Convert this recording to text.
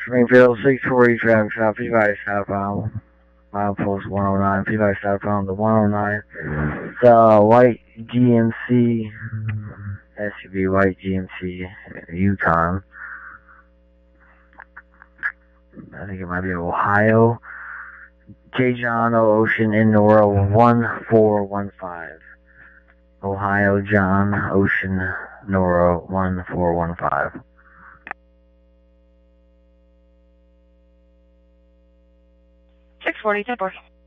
Springfield 640 traffic stop. Peabody southbound. Milepost 109. Peabody southbound to 109. It's a white GMC SUV, white GMC Yukon. I think it might be Ohio. J. John O. Ocean in Nora 1415. Ohio John Ocean Nora 1415. 640, 10-4.